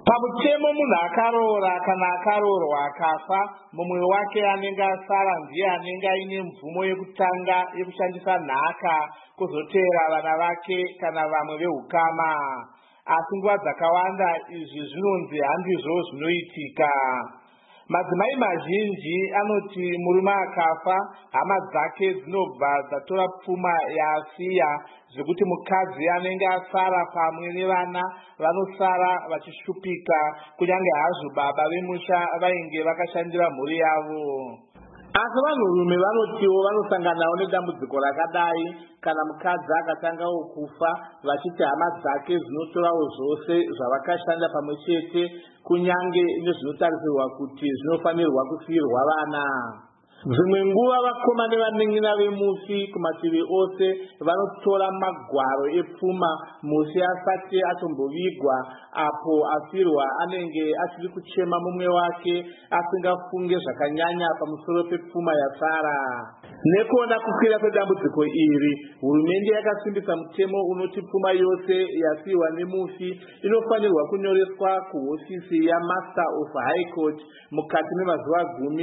Pamutemo munhu akaroora kana akaroorwa akafa, mumwe wake anenge asara ndiye anenge aine mvumo yekutanga yekushandisa nhaka, kuzotevera vana vake kana vamwe vehukama. Asi nguva dzakawanda izvi zvinonzi handizvo zvinoitika. Madzimai mazhinji anoti murume akafa, hama dzake dzinobva dzatora pfuma yaasiya, zvekuti mukadzi anenge asara pamwe nevana vanosara vachishupika, kunyange hazvo baba vemusha vainge vakashandira mhuri yavo. Asi vanhurume vanotiwo vanosanganawo nedambudziko rakadai kana mukadzi akatangawo kufa, vachiti hama dzake dzinotorawo zvose zvavakashanda pamwe chete, kunyange nezvinotarisirwa kuti zvinofanirwa kusiyirwa vana. Dzimwe nguva vakoma nevanen'ina vemufi kumativi ose vanotora magwaro epfuma musi asati atombovigwa, apo afirwa anenge achiri kuchema mumwe wake asingafunge zvakanyanya pamusoro pepfuma yasara. Nekuona kukwira kwedambudziko iri, hurumende yakasimbisa mutemo unoti pfuma yose yasiyiwa nemufi inofanirwa kunyoreswa kuhofisi yaMaster of High Court mukati memazuva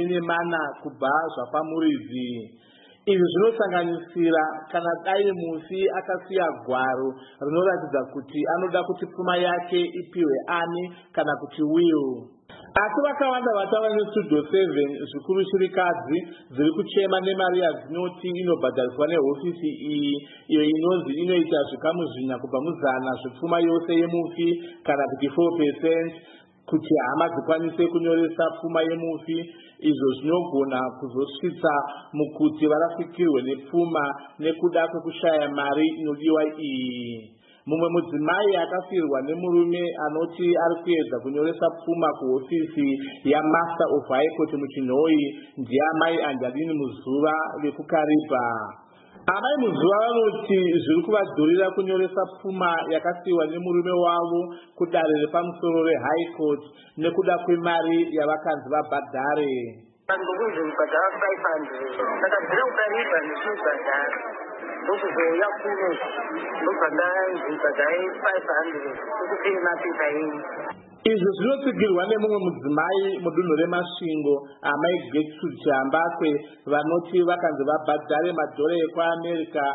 14 kubva zvapamuridzi. Izvi zvinosanganisira kana dai mufi akasiya gwaro rinoratidza kuti anoda kuti pfuma yake ipiwe ani kana kuti will. Asi vakawanda vatava nestudio 7 zvikuru shirikadzi dziri kuchema nemari yadzinoti inobhadhariswa nehofisi iyi, iyo inonzi inoita zvikamu 4 kubva muzana zvepfuma yose yemufi kana kuti 4%, kuti hama dzikwanise kunyoresa pfuma yemufi. Izvo zvinogona kuzosvitsa mukuti varafikirwe nepfuma nekuda kwekushaya mari inodiwa iyi. Mumwe mudzimai akafirwa nemurume anoti ari kuedza kunyoresa pfuma kuhofisi yaMaster of High Court muChinhoyi ndiye amai Angeline Muzuva vekukaripa. Amai Muzuva vanoti zviri kuvadhurira kunyoresa pfuma yakasiyiwa nemurume wavo kudare repamusoro reHigh Court nekuda kwemari yavakanzi vabhadhare. Ndokuzvibhadhara 500 saka ndiri kukaripa ndichibhadhara ndokuzoya kuno ndobhadhara zvibhadhara 500 ukupena pesa iyi. Izvi zvinotsigirwa nemumwe mudzimai mudunhu reMasvingo, amai Gertrude Chambakwe, vanoti vakanzi vabhadhare madhora ekuAmerica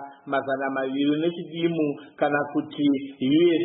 200 nechidimu kana kuti US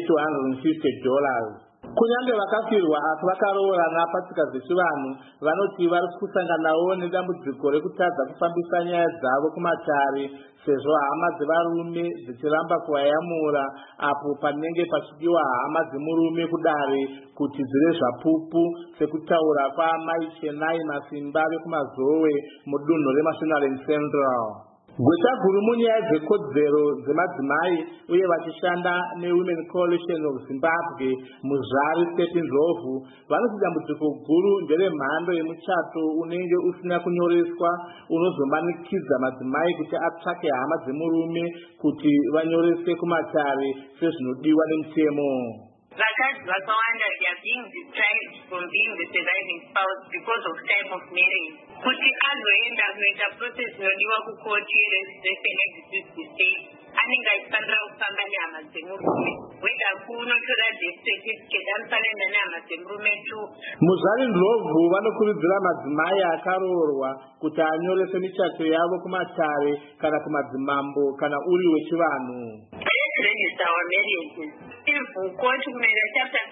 $250. Kunyange vakafirwa asi vakaroorana patsika dzechivanhu, vanoti vari kusanganawo nedambudziko rekutadza kufambisa nyaya dzavo kumatare, sezvo hama dzevarume dzichiramba kuvayamura apo panenge pachidiwa hama dzemurume kudare kuti dzive zvapupu, sekutaura kwaamai Chenai Masimba vekumazowe mudunhu reMashonaland Central. Gweta guru munyaya dzekodzero dzemadzimai uye vachishanda neWomen Coalition of Zimbabwe muzvari Stephen Ndlovu vanoti dambudziko guru nderemhando yemuchato unenge usina kunyoreswa unozomanikidza madzimai kuti atsvake hama dzemurume kuti vanyorese kumatare sezvinodiwa nemutemo. Vakadzi vakawanda they are being deprived from being the surviving spouse because of type of marriage. Kuti azoenda kunoita process inodiwa kukoti registration exit state, anenge achifanira kufamba nehama dzemurume, weda kunotora death certificate anofanira nehama dzemurume tu. Muzvari Ndlovu vanokurudzira madzimai akaroorwa kuti anyorese michato yavo kumatare kana kumadzimambo kana uri wechivanhu. Register our marriages. If court kumera chapter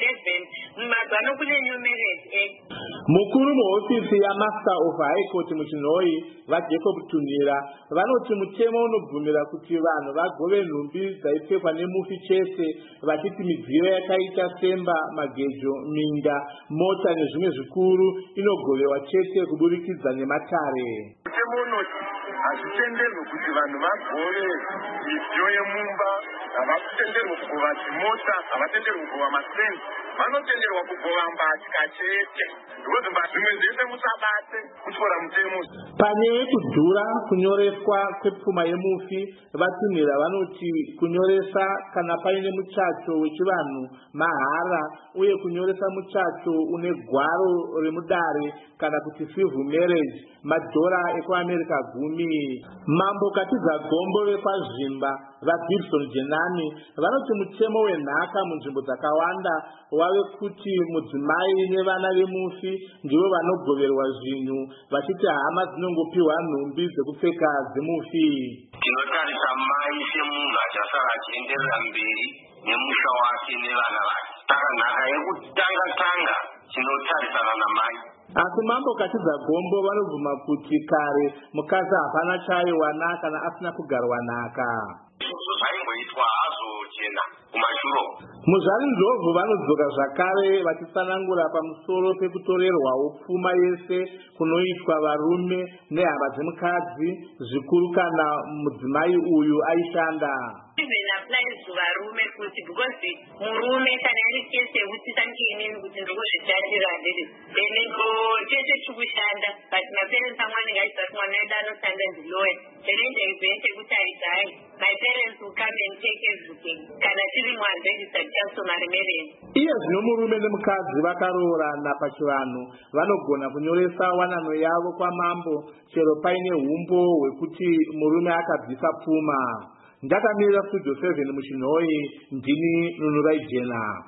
5:11 mumagano kune new marriage act. Mukuru muhofisi yaMaster of High Court muChinhoyi vaJacob Tunira vanoti mutemo unobvumira kuti vanhu vagove nhumbi dzaipfekwa nemufi chete, vachiti midziyo yakaita semba, magejo, minda, mota nezvimwe zvikuru inogovewa chete kuburikidza nematare. Mutemo unoti hazvitenderwi kuti vanhu vagove midziyo yemumba, havakutenderwa kugova dzimota, havatenderwi kugova masenzi, vanotenderwa kugova mbatya chete. Ndikozi zvimwe zvese musabate kutyora mutemo. Panyaya yekudhura kunyoreswa kwepfuma yemufi, vatunira vanoti kunyoresa kana paine muchato wechivanhu mahara, uye kunyoresa muchato une gwaro remudare kana kuti civil marriage madhora ekuAmerica 10. Mambo Katiza Gombo vekwazvimba vaGibson Jenani vanoti mutemo wenhaka munzvimbo dzakawanda wave kuti mudzimai nevana vemufi ndivo vanogoverwa zvinhu vachiti hama dzinongopiwa nhumbi dzekupfeka dzemufi. Tinotarisa mai semunhu achasara achienderera mberi nemusha wake nevana vake. Saka nhaka yekutanga tinotarisana namai. Asi mambo Kachidza Gombo vanobvuma kuti kare mukadzi hapana chaiwana kana asina kugarwa nhaka. Zvaimboitwa hazo chena kumashure. Muzvarinzvovhu vanodzoka zvakare vachitsanangura pamusoro pekutorerwawo pfuma yese kunoitwa varume nehama dzemukadzi, zvikuru kana mudzimai uyu aishanda. Even applies to varume kuti because murume kana ari kese utisangiini kuti ndokuzvitshatira ndiri deneko chese chikushanda but maparents amwe anenge achiziva kuti mwana wedu anoshanda ndiloya challenge izoite kuti aiti hai my parents will come and take everything kana tiri muadventist chasomari mereni. Iye zvino murume nemukadzi vakaroorana pachivanhu vanogona kunyoresa wanano yavo kwamambo chero paine umbo hwekuti murume akabvisa pfuma. Ndakamirira Studio 7 muchinhoi, ndini Nunurai Jena.